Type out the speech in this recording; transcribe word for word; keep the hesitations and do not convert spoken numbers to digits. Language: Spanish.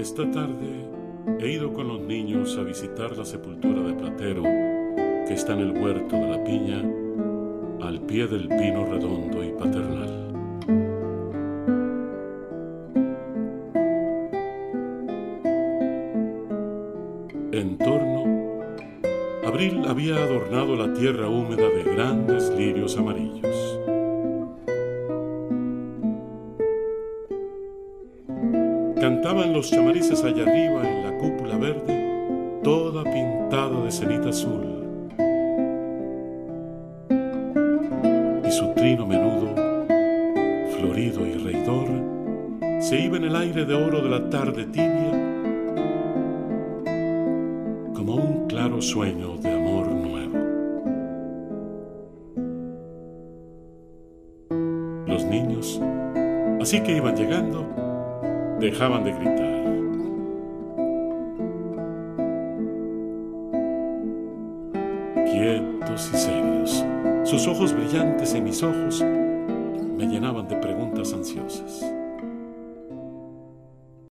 Esta tarde he ido con los niños a visitar la sepultura de Platero, que está en el huerto de la piña, al pie del pino redondo y paternal. En torno, abril había adornado la tierra húmeda de grandes lirios amarillos. Cantaban los chamarices allá arriba en la cúpula verde, toda pintada de cenita azul. Y su trino menudo, florido y reidor, se iba en el aire de oro de la tarde tibia, como un claro sueño de amor nuevo. Los niños, así que iban llegando, dejaban de gritar. Quietos y serios, sus ojos brillantes en mis ojos me llenaban de preguntas ansiosas.